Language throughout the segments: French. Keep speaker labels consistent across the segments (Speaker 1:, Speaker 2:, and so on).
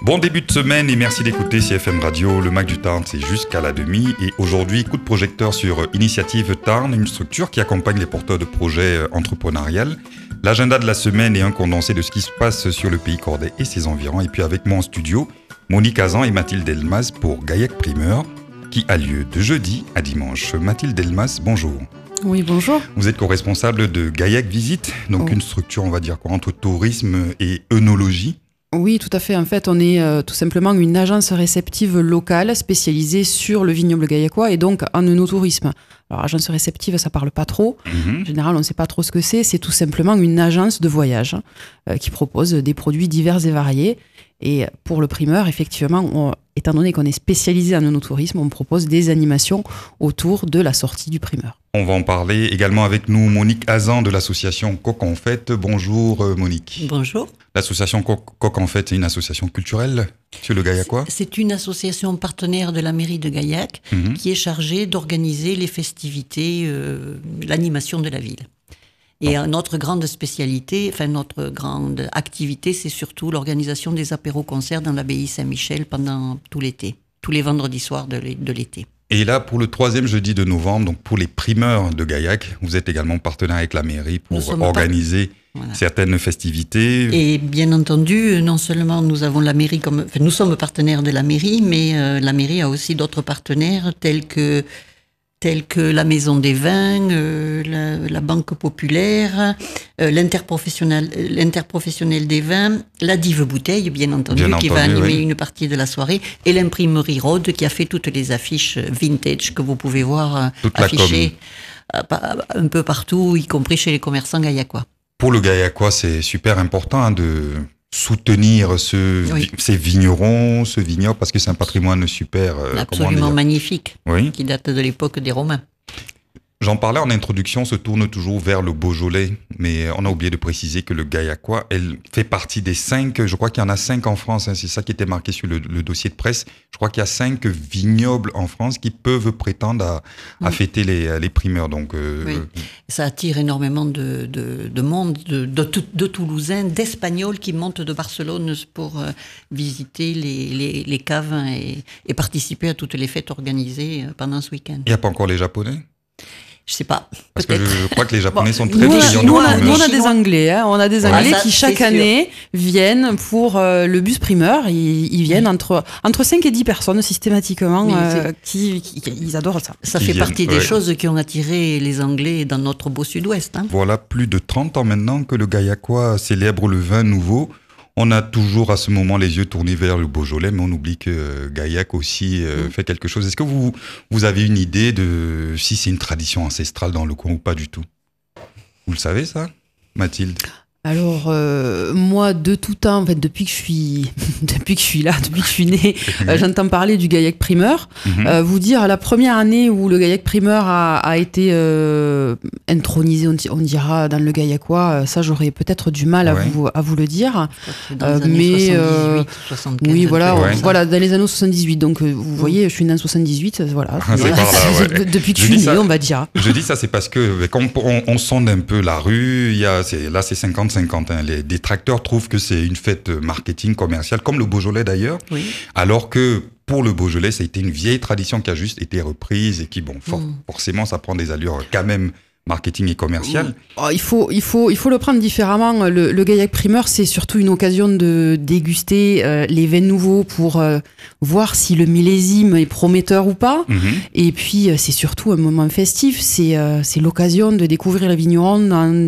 Speaker 1: Bon début de semaine et merci d'écouter CFM Radio. Le Mac du Tarn, c'est jusqu'à la demi. Et aujourd'hui, coup de projecteur sur Initiative Tarn, une structure qui accompagne les porteurs de projets entrepreneuriales. L'agenda de la semaine est un condensé de ce qui se passe sur le pays cordais et ses environs. Et puis avec moi en studio, Monique Azan et Mathilde Delmas pour Gaillac Primeur, qui a lieu de jeudi à dimanche. Mathilde Delmas, bonjour.
Speaker 2: Oui, bonjour.
Speaker 1: Vous êtes co-responsable de Gaillac Visite, donc une structure, on va dire quoi, entre tourisme et œnologie.
Speaker 2: Oui, tout à fait. En fait, on est tout simplement une agence réceptive locale spécialisée sur le vignoble gaillacois et donc en œnotourisme. Alors, agence réceptive, ça parle pas trop. En général, on ne sait pas trop ce que c'est. C'est tout simplement une agence de voyage qui propose des produits divers et variés. Et pour le primeur, effectivement, étant donné qu'on est spécialisé en œnotourisme, on propose des animations autour de la sortie du primeur.
Speaker 1: On va en parler également avec nous, Monique Azan de l'association Coq en Fête. Bonjour Monique.
Speaker 3: Bonjour.
Speaker 1: L'association Coq en Fête est une association culturelle sur le Gaillacois.
Speaker 3: C'est une association partenaire de la mairie de Gaillac qui est chargée d'organiser les festivités, l'animation de la ville. Et notre grande spécialité, enfin notre grande activité, c'est surtout l'organisation des apéros-concerts dans l'abbaye Saint-Michel pendant tout l'été, tous les vendredis soirs de l'été.
Speaker 1: Et là, pour le 3e jeudi de novembre, donc pour les primeurs de Gaillac, vous êtes également partenaire avec la mairie pour organiser certaines festivités. Et
Speaker 3: bien entendu, non seulement nous avons la mairie nous sommes partenaires de la mairie, mais la mairie a aussi d'autres partenaires tels que la Maison des Vins, la Banque Populaire, l'interprofessionnel des vins, la Dive Bouteille, bien entendu, qui va animer une partie de la soirée, et l'imprimerie Rode, qui a fait toutes les affiches vintage que vous pouvez voir affichées un peu partout, y compris chez les commerçants gaillacois.
Speaker 1: Pour le Gaillacois, c'est super important de soutenir ces vignerons, ce vignoble, parce que c'est un patrimoine super...
Speaker 3: absolument magnifique, qui date de l'époque des Romains.
Speaker 1: J'en parlais en introduction, se tourne toujours vers le Beaujolais, mais on a oublié de préciser que le Gaillacois, elle fait partie des 5, je crois qu'il y en a 5 en France, c'est ça qui était marqué sur le dossier de presse. Je crois qu'il y a 5 vignobles en France qui peuvent prétendre à fêter les primeurs. Donc,
Speaker 3: ça attire énormément de monde, de Toulousains, d'Espagnols qui montent de Barcelone pour visiter les caves et participer à toutes les fêtes organisées pendant ce week-end.
Speaker 1: Il n'y a pas encore les Japonais ?
Speaker 3: Je sais pas.
Speaker 1: Parce que je crois que les Japonais sont très friands.
Speaker 2: Nous, on a des Anglais. On a des Anglais qui, chaque année, viennent pour le bus primeur. Ils viennent entre 5 et 10 personnes, systématiquement, ils adorent ça.
Speaker 3: Ça fait partie des choses qui ont attiré les Anglais dans notre beau sud-ouest.
Speaker 1: Voilà plus de 30 ans maintenant que le Gaillacois célèbre le vin nouveau. On a toujours à ce moment les yeux tournés vers le Beaujolais, mais on oublie que Gaillac aussi fait quelque chose. Est-ce que vous avez une idée de si c'est une tradition ancestrale dans le coin ou pas du tout ? Vous le savez ça, Mathilde ?
Speaker 2: Alors, moi, de tout temps, en fait, depuis que je suis là, depuis que je suis née, j'entends parler du Gaillac Primeur. Vous dire, la première année où le Gaillac Primeur a été intronisé, on dira, dans le Gaillacois, ça, j'aurais peut-être du mal à vous le dire.
Speaker 3: Dans les années 78, 75.
Speaker 2: Oui, voilà, dans les années 78. Donc, vous voyez, je suis née en 78, voilà. Depuis que je suis née, on va dire.
Speaker 1: Je dis ça, c'est parce que quand on sonde un peu la rue, là, c'est 50-50. Les détracteurs trouvent que c'est une fête marketing commerciale, comme le Beaujolais d'ailleurs, alors que pour le Beaujolais, ça a été une vieille tradition qui a juste été reprise et qui, forcément, ça prend des allures quand même marketing et commercial.
Speaker 2: Il faut le prendre différemment. Le Gaillac Primeur, c'est surtout une occasion de déguster les vins nouveaux pour voir si le millésime est prometteur ou pas. Et puis, c'est surtout un moment festif. C'est l'occasion de découvrir les vignerons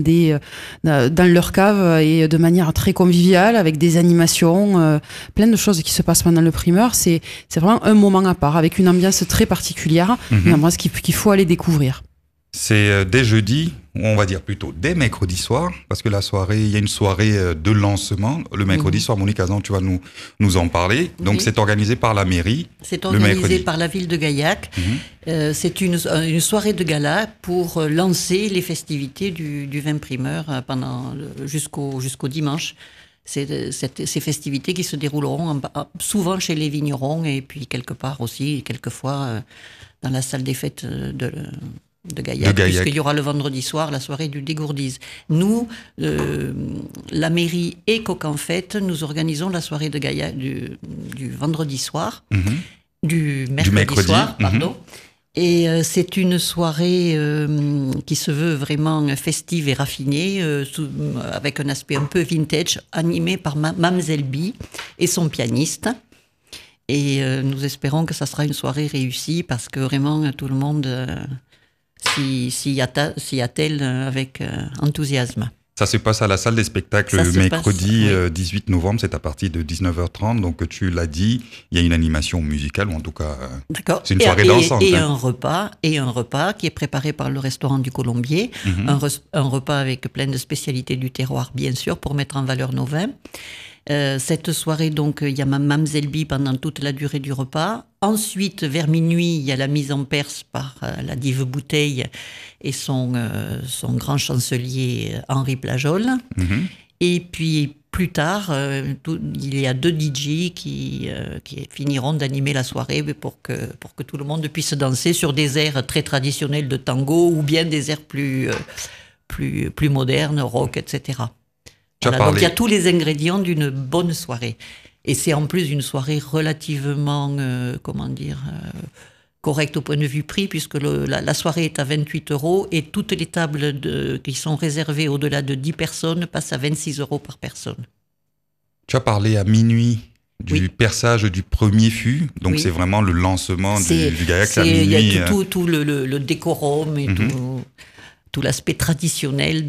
Speaker 2: dans leur cave et de manière très conviviale, avec des animations, plein de choses qui se passent pendant le primeur. C'est vraiment un moment à part, avec une ambiance très particulière, une ambiance qu'il faut aller découvrir.
Speaker 1: C'est dès jeudi, on va dire plutôt dès mercredi soir, parce que il y a une soirée de lancement. Le mercredi soir, Monique Azan, tu vas nous en parler. Donc c'est organisé par la mairie. C'est organisé
Speaker 3: par la ville de Gaillac. C'est une soirée de gala pour lancer les festivités du vin primeur jusqu'au dimanche. C'est ces festivités qui se dérouleront souvent chez les vignerons et puis quelquefois dans la salle des fêtes de Gaillac, puisqu'il y aura le vendredi soir la soirée du dégourdise. Nous, la mairie et Coq en Fête, nous organisons la soirée de Gaillac du vendredi soir, du mercredi soir, pardon. Et c'est une soirée qui se veut vraiment festive et raffinée, avec un aspect un peu vintage, animée par Mamzelle B et son pianiste. Et nous espérons que ça sera une soirée réussie, parce que vraiment tout le monde s'y attelle avec enthousiasme.
Speaker 1: Ça se passe à la salle des spectacles mercredi 18 novembre, c'est à partir de 19h30. Donc tu l'as dit, il y a une animation musicale, ou en tout cas, c'est une soirée dansante.
Speaker 3: Et un repas qui est préparé par le restaurant du Colombier. Un repas avec plein de spécialités du terroir, bien sûr, pour mettre en valeur nos vins. Cette soirée, donc, il y a Mamzelle B pendant toute la durée du repas. Ensuite, vers minuit, il y a la mise en perce par la dive Bouteille et son grand chancelier Henri Plajol. Et puis, plus tard, il y a 2 DJ qui finiront d'animer la soirée pour que tout le monde puisse danser sur des airs très traditionnels de tango, ou bien des airs plus modernes, rock, etc. Voilà, donc il y a tous les ingrédients d'une bonne soirée. Et c'est en plus une soirée relativement, correcte au point de vue prix, puisque la soirée est à 28 € et toutes les tables qui sont réservées au-delà de 10 personnes passent à 26 € par personne.
Speaker 1: Tu as parlé à minuit du perçage du premier fût, donc c'est vraiment le lancement du Gaillac à minuit.
Speaker 3: Il y a tout le décorum et tout l'aspect traditionnel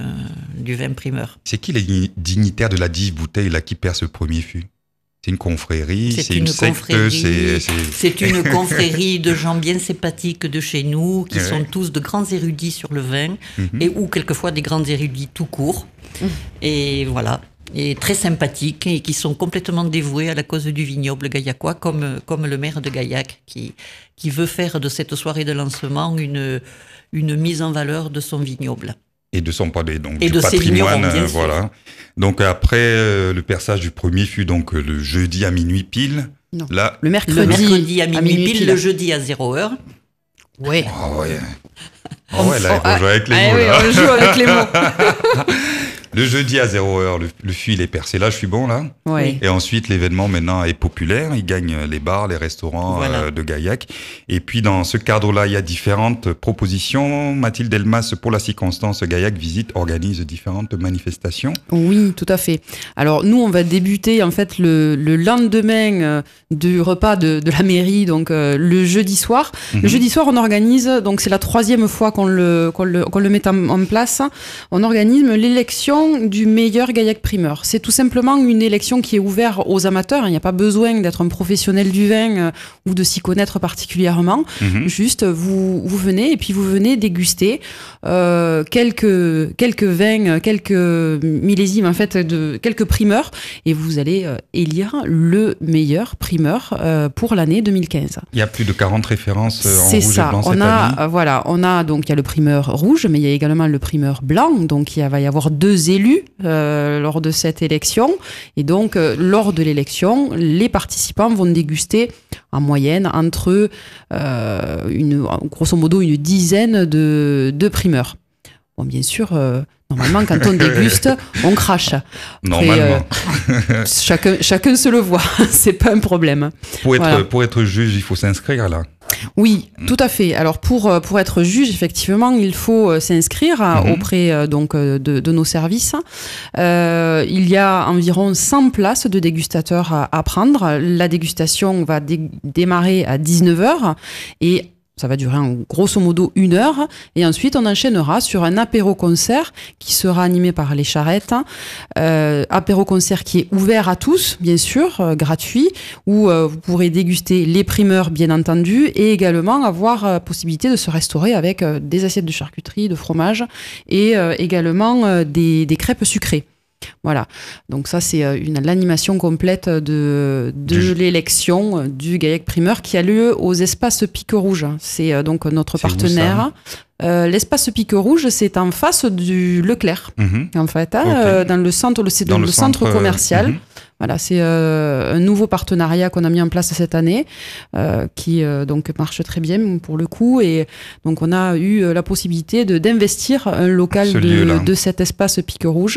Speaker 3: du vin primeur.
Speaker 1: C'est qui les dignitaires de la dive Bouteille là, qui percent le premier fût? C'est une confrérie, c'est une secte,
Speaker 3: c'est une confrérie de gens bien sympathiques de chez nous, qui sont tous de grands érudits sur le vin, ou quelquefois des grands érudits tout court. Et voilà, et très sympathiques, et qui sont complètement dévoués à la cause du vignoble gaillacois, comme le maire de Gaillac, qui veut faire de cette soirée de lancement une mise en valeur de son vignoble.
Speaker 1: Et de son donc et du de patrimoine, voilà. Donc après le perçage du premier fut donc le jeudi à minuit pile.
Speaker 2: Non.
Speaker 1: Là,
Speaker 3: le mercredi à minuit pile, le jeudi à 0h.
Speaker 2: Ouais.
Speaker 1: Oh ouais. Oh ouais, là, il faut jouer avec les mots.
Speaker 2: Oui, on joue avec les mots.
Speaker 1: Le jeudi à 0h, le fût il est percé. Là, je suis bon, là.
Speaker 2: Oui.
Speaker 1: Et ensuite, l'événement maintenant est populaire. Il gagne les bars, les restaurants de Gaillac. Et puis, dans ce cadre-là, il y a différentes propositions. Mathilde Elmas, pour la circonstance, Gaillac organise différentes manifestations.
Speaker 2: Oui, tout à fait. Alors, nous, on va débuter, en fait, le lendemain du repas de la mairie, donc le jeudi soir. Le jeudi soir, on organise, donc c'est la 3e fois qu'on le met en place, on organise l'élection du meilleur Gaillac primeur. C'est tout simplement une élection qui est ouverte aux amateurs. Il n'y a pas besoin d'être un professionnel du vin ou de s'y connaître particulièrement. Juste, vous venez et puis vous venez déguster quelques vins, quelques millésimes, en fait, quelques primeurs, et vous allez élire le meilleur primeur pour l'année 2015.
Speaker 1: Il y a plus de 40 références en rouge et blanc cette
Speaker 2: année. On a donc, il y a le primeur rouge, mais il y a également le primeur blanc. Donc, il va y avoir 2 élus lors de cette élection. Et donc, lors de l'élection, les participants vont déguster en moyenne entre grosso modo une dizaine de primeurs. Bon, bien sûr, normalement, quand on déguste, on crache.
Speaker 1: Normalement.
Speaker 2: Chacun se le voit, c'est pas un problème.
Speaker 1: Pour être juge, il faut s'inscrire là.
Speaker 2: Oui, tout à fait. Alors pour être juge, effectivement, il faut s'inscrire auprès de nos services. Il y a environ 100 places de dégustateurs à prendre. La dégustation va démarrer à 19h et ça va durer grosso modo 1 heure, et ensuite on enchaînera sur un apéro-concert qui sera animé par les Charrettes. Apéro-concert qui est ouvert à tous, bien sûr, gratuit, où vous pourrez déguster les primeurs, bien entendu, et également avoir possibilité de se restaurer avec des assiettes de charcuterie, de fromage, et également des crêpes sucrées. Voilà, donc ça c'est l'animation complète de l'élection du Gaillac primeur qui a lieu aux espaces Pique Rouge. C'est donc notre partenaire. L'espace Pique Rouge, c'est en face du Leclerc, en fait, dans le centre, c'est dans le centre commercial. Voilà, c'est un nouveau partenariat qu'on a mis en place cette année, qui donc marche très bien pour le coup. Et donc on a eu la possibilité d'investir un local de cet espace Pique Rouge.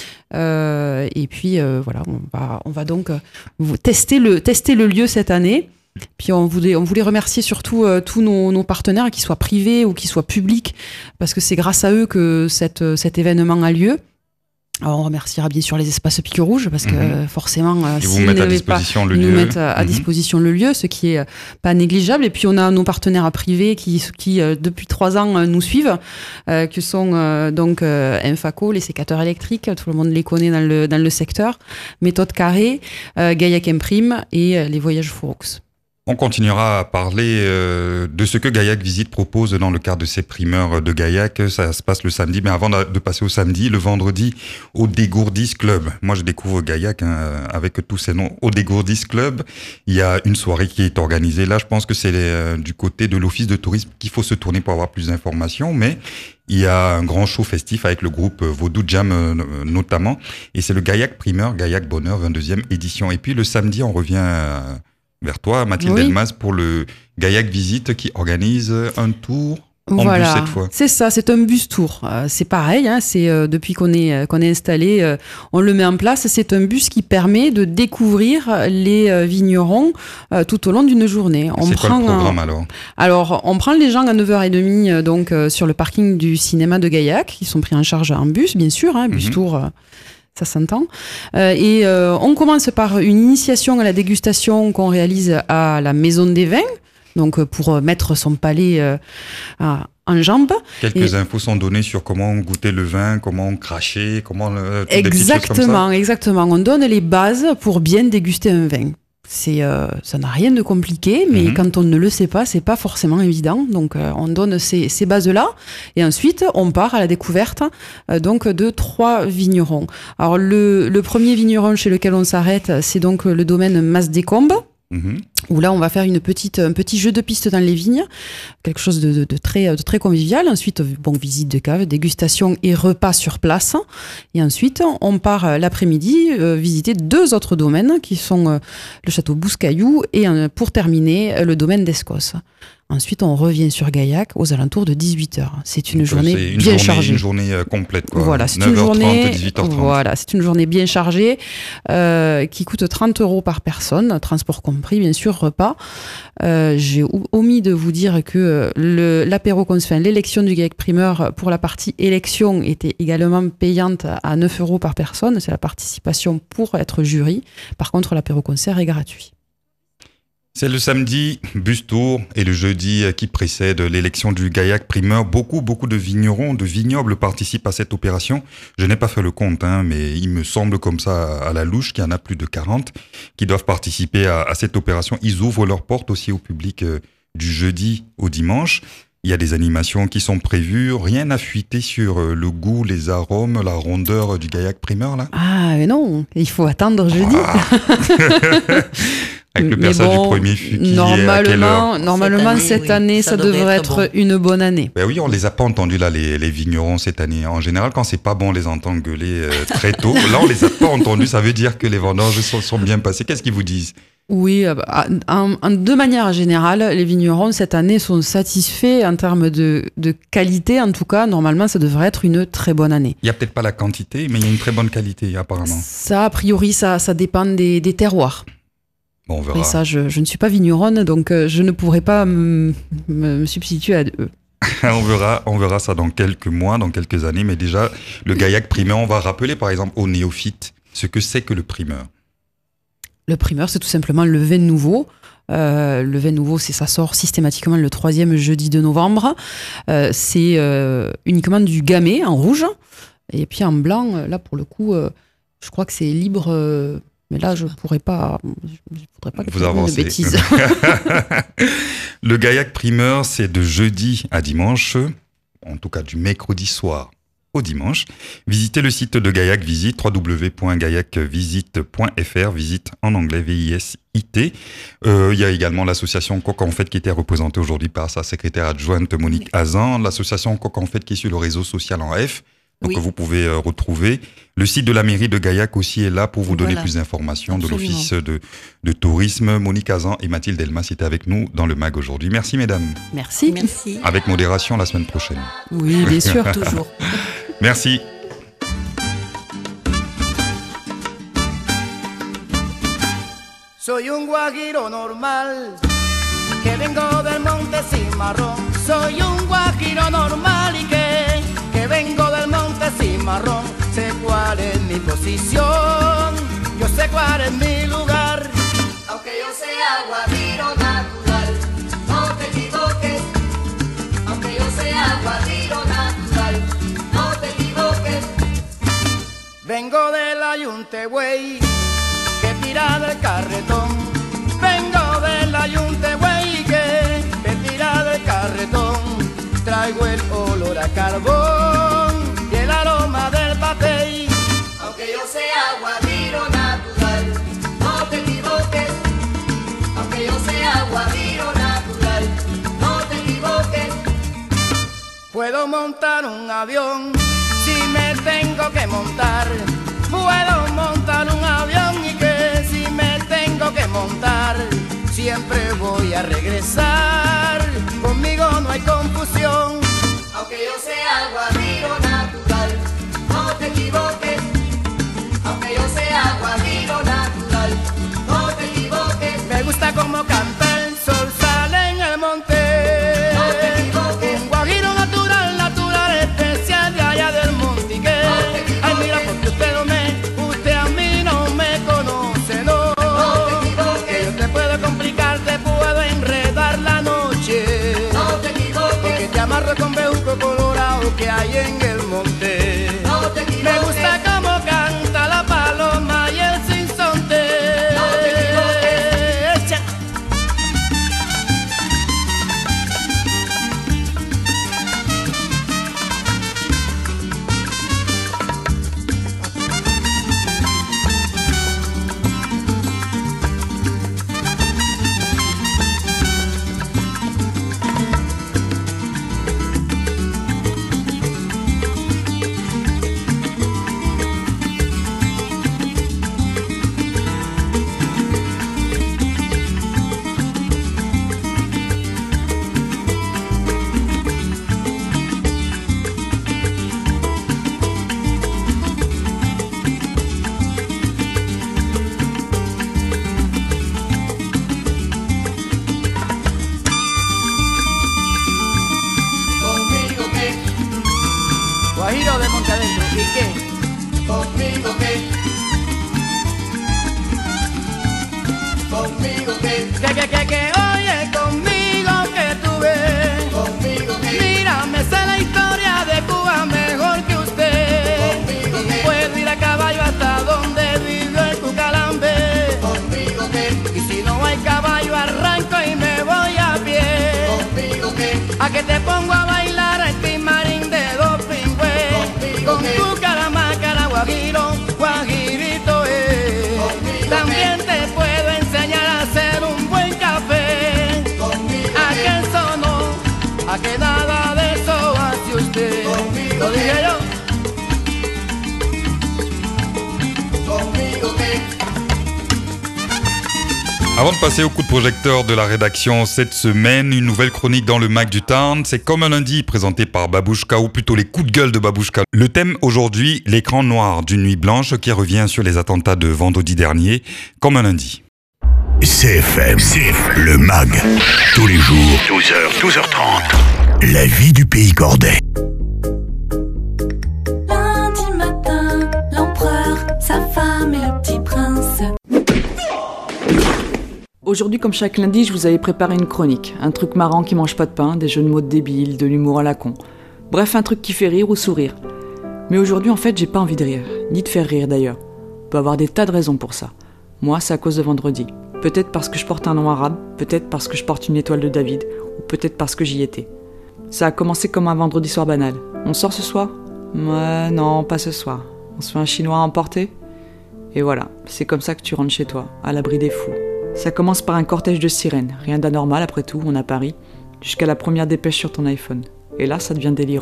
Speaker 2: Et puis voilà, on va donc tester le lieu cette année. Puis on voulait remercier surtout tous nos partenaires, qu'ils soient privés ou qu'ils soient publics, parce que c'est grâce à eux que cet événement a lieu. Alors on remerciera bien sûr les espaces Pique Rouge, parce que forcément,
Speaker 1: s'ils nous mettent à
Speaker 2: disposition le lieu, ce qui est pas négligeable. Et puis on a nos partenaires privés qui depuis 3 ans nous suivent, que sont donc Infaco, les sécateurs électriques, tout le monde les connaît dans le secteur, Méthode Carré, Gaillac Imprime et les Voyages Fouroux.
Speaker 1: On continuera à parler de ce que Gaillac Visite propose dans le cadre de ses primeurs de Gaillac. Ça se passe le samedi, mais avant de passer au samedi, le vendredi, au Dégourdis Club. Moi, je découvre Gaillac avec tous ces noms. Au Dégourdis Club, il y a une soirée qui est organisée. Là, je pense que c'est du côté de l'Office de tourisme qu'il faut se tourner pour avoir plus d'informations, mais il y a un grand show festif avec le groupe Vaudou Jam notamment. Et c'est le Gaillac Primeur, Gaillac Bonheur, 22e édition. Et puis le samedi, on revient vers toi, Mathilde Elmas, pour le Gaillac Visite qui organise un tour en bus cette fois.
Speaker 2: C'est ça, c'est un bus tour. C'est pareil, c'est depuis qu'on est installé, on le met en place. C'est un bus qui permet de découvrir les vignerons tout au long d'une journée.
Speaker 1: C'est quoi le programme
Speaker 2: alors, on prend les gens à 9h30 donc sur le parking du cinéma de Gaillac, qui sont pris en charge en bus, bien sûr, bus tour. Ça s'entend. Et on commence par une initiation à la dégustation qu'on réalise à la Maison des Vins, donc pour mettre son palais en jambes.
Speaker 1: Quelques infos sont données sur comment goûter le vin, comment cracher, comment...
Speaker 2: Exactement. On donne les bases pour bien déguster un vin. Ça n'a rien de compliqué, mais quand on ne le sait pas, c'est pas forcément évident. Donc, on donne ces bases-là, et ensuite, on part à la découverte donc de 3 vignerons. Alors, le premier vigneron chez lequel on s'arrête, c'est donc le domaine Mas-des-Combes. Où là on va faire un petit jeu de piste dans les vignes, quelque chose de très convivial. Ensuite, visite de cave, dégustation et repas sur place. Et ensuite, on part l'après-midi visiter 2 autres domaines qui sont le château Bouscaillou et pour terminer le domaine d'Escos. Ensuite, on revient sur Gaillac aux alentours de 18h. C'est une journée bien chargée.
Speaker 1: Une journée complète, quoi.
Speaker 2: Voilà, c'est
Speaker 1: 9h30, 18h30.
Speaker 2: Voilà, c'est une journée bien chargée qui coûte 30 € par personne, transport compris, bien sûr, repas. J'ai omis de vous dire que l'élection du Gaillac Primeur pour la partie élection était également payante à 9 € par personne. C'est la participation pour être jury. Par contre, l'apéro-concert est gratuit.
Speaker 1: C'est le samedi, bus tour, et le jeudi qui précède l'élection du Gaillac Primeur. Beaucoup de vignerons, de vignobles participent à cette opération. Je n'ai pas fait le compte, mais il me semble comme ça à la louche qu'il y en a plus de 40 qui doivent participer à cette opération. Ils ouvrent leurs portes aussi au public du jeudi au dimanche. Il y a des animations qui sont prévues. Rien n'a fuité sur le goût, les arômes, la rondeur du Gaillac Primeur, là?
Speaker 2: Ah, mais non, il faut attendre jeudi.
Speaker 1: Avec le perçage du premier fût qui est à quelle heure?
Speaker 2: Normalement, cette année, ça devrait être une bonne année.
Speaker 1: Ben oui, on les a pas entendus là, les vignerons cette année. En général, quand c'est pas bon, on les entend gueuler très tôt. Là, on les a pas entendus. Ça veut dire que les vendanges sont bien passées. Qu'est-ce qu'ils vous disent?
Speaker 2: Oui, de manière générale, les vignerons cette année sont satisfaits en termes de qualité. En tout cas, normalement, ça devrait être une très bonne année.
Speaker 1: Il n'y a peut-être pas la quantité, mais il y a une très bonne qualité apparemment.
Speaker 2: Ça, a priori, ça dépend des terroirs.
Speaker 1: Bon, on verra.
Speaker 2: Et ça, je ne suis pas vigneronne, donc je ne pourrais pas me substituer à eux.
Speaker 1: On verra ça dans quelques mois, dans quelques années. Mais déjà, le Gaillac Primeur, on va rappeler par exemple aux néophytes ce que c'est que le primeur. Le
Speaker 2: primeur, c'est tout simplement le vin nouveau. Le vin nouveau, ça sort systématiquement le 3e jeudi de novembre. C'est uniquement du gamay en rouge. Et puis en blanc, là pour le coup, je crois que c'est libre... mais là, je ne voudrais pas
Speaker 1: vous avancer
Speaker 2: de bêtises.
Speaker 1: Le Gaillac Primeur, c'est de jeudi à dimanche, en tout cas du mercredi soir au dimanche. Visitez le site de Gaillac Visite, www.gaillac-visite.fr, visite en anglais, V-I-S-I-T. Il y a également l'association Coq en Fête qui était représentée aujourd'hui par sa secrétaire adjointe Monique Hazan, l'association Coq en Fête qui est sur le réseau social en F. donc que vous pouvez retrouver. Le site de la mairie de Gaillac aussi est là pour vous donner plus d'informations.
Speaker 3: Absolument.
Speaker 1: De l'office de tourisme. Monique Azan et Mathilde Elmas étaient avec nous dans le MAG aujourd'hui. Merci mesdames.
Speaker 2: Merci.
Speaker 3: Merci.
Speaker 1: Avec modération la semaine prochaine.
Speaker 2: Oui, bien sûr, toujours.
Speaker 1: Merci.
Speaker 4: Soy un guajiro normal, que vengo del monte Cimarrón. Soy un guajiro normal y que vengo del monte Cimarrón. Sé cuál es mi posición, yo sé cuál es mi lugar.
Speaker 5: Aunque yo sea guajiro natural, no te equivoques. Aunque yo sea guajiro natural, no te equivoques.
Speaker 4: Vengo del ayunte, güey, que tira del carretón. Vengo del ayunte, güey, que tira del carretón. Traigo el olor a carbón y el aroma del papel.
Speaker 5: Aunque yo sea guajiro natural, no te equivoques. Aunque yo sea guajiro natural, no te equivoques.
Speaker 4: Puedo montar un avión si me tengo que montar. Puedo montar un avión y que si me tengo que montar, siempre voy a regresar. Conmigo no hay confusión.
Speaker 5: Aunque yo sea guajiro natural, no te equivoques. Aunque yo sea guajiro natural, no te equivoques.
Speaker 4: Me gusta como canta el sol, sale en el monte.
Speaker 5: No te equivoques.
Speaker 4: Un guajiro natural, natural, especial de allá del monte. Y que, ay mira, porque usted a mí no me conoce, no.
Speaker 5: No te equivoques.
Speaker 4: Que yo te puedo complicar, te puedo enredar la noche.
Speaker 5: No te equivoques.
Speaker 4: Porque te amarro con bejuco colorado que hay en el monte.
Speaker 5: No te equivoques.
Speaker 4: Me gusta como canta la paloma y el sinsonte.
Speaker 5: No te equivoques.
Speaker 4: Echa.
Speaker 5: Conmigo que,
Speaker 4: Guajiro de monte adentro, ¿y qué?
Speaker 5: conmigo que, conmigo que,
Speaker 4: Que, oye, conmigo que tú ves.
Speaker 5: conmigo que,
Speaker 4: Mira, me sé la historia de Cuba mejor que usted.
Speaker 5: conmigo que,
Speaker 4: Puedo ir a caballo hasta donde vive el Cucalambe.
Speaker 5: conmigo que,
Speaker 4: Y si no hay caballo, arranco y me voy a pie.
Speaker 5: conmigo que,
Speaker 4: A que te pongo a bailar el timarín de dos pingües. Con tu caramácara, guajiro, guajirito es. También te puedo enseñar a hacer un buen café.
Speaker 5: conmigo
Speaker 4: A que eso no, a que nada de eso hace usted. Lo dije yo.
Speaker 5: conmigo que,
Speaker 1: Avant de passer au coup de projecteur de la rédaction cette semaine, une nouvelle chronique dans le MAG du Tarn. C'est comme un lundi présenté par Babouchka, ou plutôt les coups de gueule de Babouchka. Le thème aujourd'hui, l'écran noir d'une nuit blanche qui revient sur les attentats de vendredi dernier, comme un lundi.
Speaker 6: CFM, le MAG, tous les jours, 12h, 12h30. La vie du pays cordais.
Speaker 7: Lundi matin, l'empereur, sa femme et le petit prince.
Speaker 8: Aujourd'hui, comme chaque lundi, je vous avais préparé une chronique. Un truc marrant qui mange pas de pain, des jeux de mots débiles, de l'humour à la con. Bref, un truc qui fait rire ou sourire. Mais aujourd'hui, en fait, j'ai pas envie de rire. Ni de faire rire d'ailleurs. On peut avoir des tas de raisons pour ça. Moi, c'est à cause de vendredi. Peut-être parce que je porte un nom arabe, peut-être parce que je porte une étoile de David, ou peut-être parce que j'y étais. Ça a commencé comme un vendredi soir banal. On sort ce soir ? Ouais, non, pas ce soir. On se fait un chinois à emporter ? Et voilà, c'est comme ça que tu rentres chez toi, à l'abri des fous. Ça commence par un cortège de sirènes, rien d'anormal après tout, on a Paris, jusqu'à la première dépêche sur ton iPhone. Et là, ça devient délirant.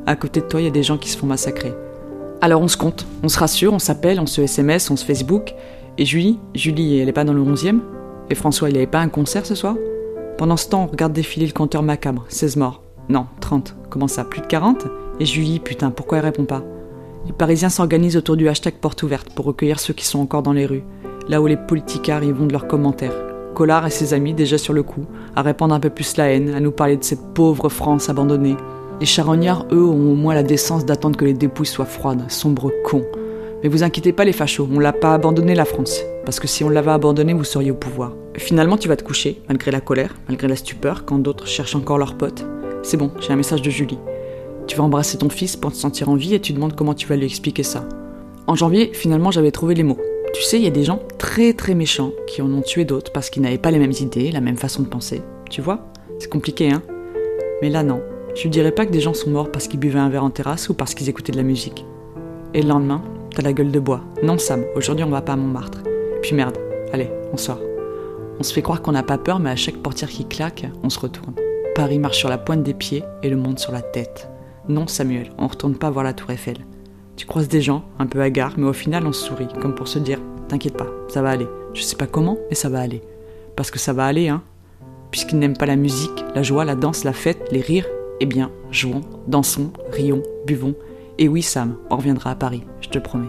Speaker 8: À côté de toi, il y a des gens qui se font massacrer. Alors on se compte, on se rassure, on s'appelle, on se SMS, on se Facebook. Et Julie, elle est pas dans le 11e? Et François, il avait pas un concert ce soir? Pendant ce temps, on regarde défiler le compteur macabre, 16 morts. Non, 30. Comment ça, plus de 40? Et Julie, putain, pourquoi elle répond pas? Les Parisiens s'organisent autour du hashtag porte ouverte pour recueillir ceux qui sont encore dans les rues, là où les politicards y vont de leurs commentaires. Collard et ses amis, déjà sur le coup, à répandre un peu plus la haine, à nous parler de cette pauvre France abandonnée. Les charognards, eux, ont au moins la décence d'attendre que les dépouilles soient froides, sombres cons. Mais vous inquiétez pas les fachos, on l'a pas abandonné la France. Parce que si on l'avait abandonné, vous seriez au pouvoir. Finalement, tu vas te coucher, malgré la colère, malgré la stupeur, quand d'autres cherchent encore leurs potes. C'est bon, j'ai un message de Julie. Tu vas embrasser ton fils pour te sentir en vie et tu demandes comment tu vas lui expliquer ça. En janvier, finalement, j'avais trouvé les mots. Tu sais, il y a des gens très très méchants qui en ont tué d'autres parce qu'ils n'avaient pas les mêmes idées, la même façon de penser. Tu vois? C'est compliqué, hein? Mais là, non. Je ne dirais pas que des gens sont morts parce qu'ils buvaient un verre en terrasse ou parce qu'ils écoutaient de la musique. Et le lendemain, t'as la gueule de bois. Non, Sam, aujourd'hui on va pas à Montmartre. Puis merde, allez, on sort. On se fait croire qu'on n'a pas peur, mais à chaque portière qui claque, on se retourne. Paris marche sur la pointe des pieds et le monde sur la tête. Non, Samuel, on retourne pas voir la Tour Eiffel. Tu croises des gens, un peu hagards, mais au final on se sourit, comme pour se dire « T'inquiète pas, ça va aller. Je sais pas comment, mais ça va aller. » Parce que ça va aller, hein. Puisqu'ils n'aiment pas la musique, la joie, la danse, la fête, les rires, eh bien, jouons, dansons, rions, buvons. Et oui, Sam, on reviendra à Paris, je te promets.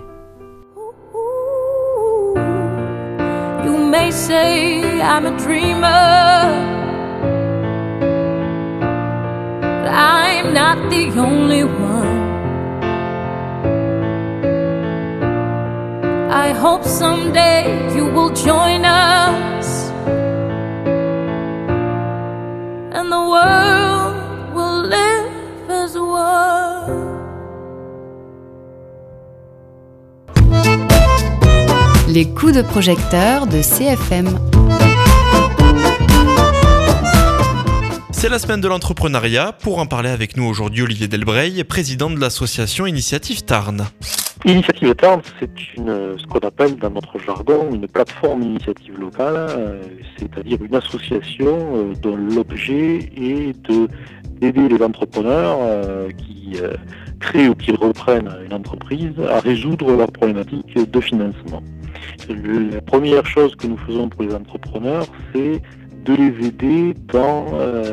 Speaker 7: You may say I'm a dreamer, but I'm not the only one. I hope someday you will join us, and the world will live as one.
Speaker 9: Les coups de projecteur de CFM.
Speaker 10: C'est la semaine de l'entrepreneuriat. Pour en parler avec nous aujourd'hui, Olivier Delbreil, président de l'association Initiative Tarn.
Speaker 11: Initiative Tarn, c'est ce qu'on appelle dans notre jargon une plateforme d'initiative locale, c'est-à-dire une association dont l'objet est d'aider les entrepreneurs qui créent ou qui reprennent une entreprise à résoudre leurs problématiques de financement. La première chose que nous faisons pour les entrepreneurs, c'est de les aider dans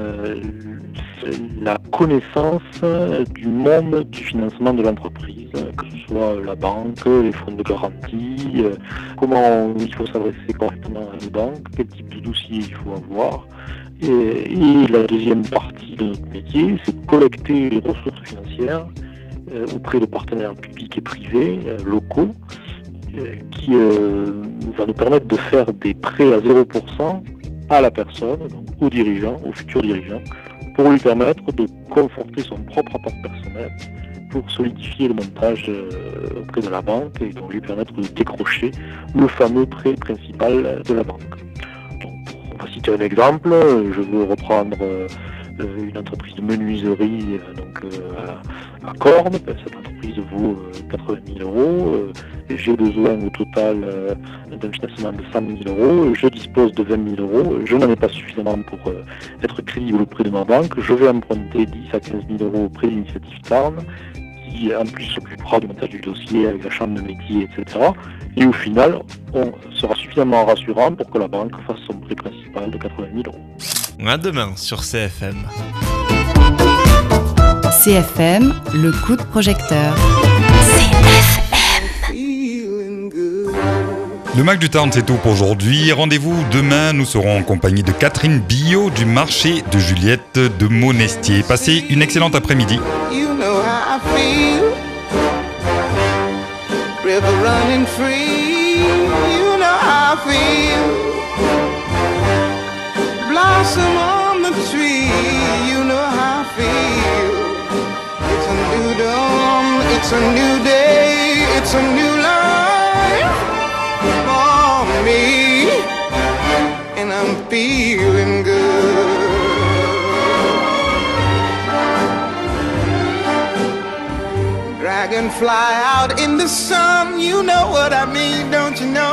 Speaker 11: la connaissance du monde du financement de l'entreprise, que ce soit la banque, les fonds de garantie, comment il faut s'adresser correctement à une banque, quel type de dossier il faut avoir. Et la deuxième partie de notre métier, c'est de collecter les ressources financières auprès de partenaires publics et privés locaux qui va nous permettre de faire des prêts à 0% à la personne, donc au dirigeant, au futur dirigeant, pour lui permettre de conforter son propre apport personnel, pour solidifier le montage auprès de la banque et donc lui permettre de décrocher le fameux prêt principal de la banque. Donc, on va citer un exemple, je veux reprendre une entreprise de menuiserie à Corne. Cette entreprise vaut 80 000 euros. J'ai besoin au total d'un financement de 100 000 euros. Je dispose de 20 000 euros. Je n'en ai pas suffisamment pour être crédible auprès de ma banque. Je vais emprunter 10 à 15 000 euros auprès d'Initiative Tarn, qui en plus s'occupera du montage du dossier avec la chambre de métier, etc. Et au final, on sera suffisamment rassurant pour que la banque fasse son prêt principal de 80 000 euros.
Speaker 10: À demain sur CFM.
Speaker 9: CFM, le coup de projecteur.
Speaker 1: Le Mac du Tarn, c'est tout pour aujourd'hui. Rendez-vous demain, nous serons en compagnie de Catherine Billot du marché de Juliette de Monestier. Passez une excellente après-midi.
Speaker 4: You know how I feel. River running free. You know how I feel. Blossom on the tree. You know how I feel. It's a new dawn. It's a new day. It's a new life for me. And I'm feeling good. Dragonfly out in the sun, you know what I mean, don't you know?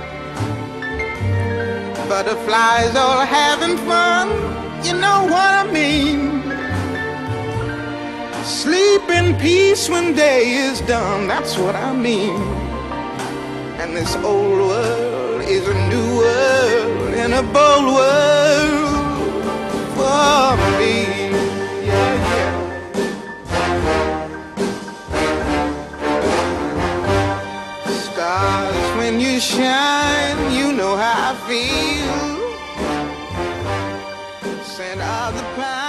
Speaker 4: Butterflies all having fun, you know what I mean.
Speaker 12: Sleep in peace when day is done, that's what I mean. And this old world is a new world and a bold world for me. Yeah, yeah. Stars, when you shine, you know how I feel. Scent of the pine.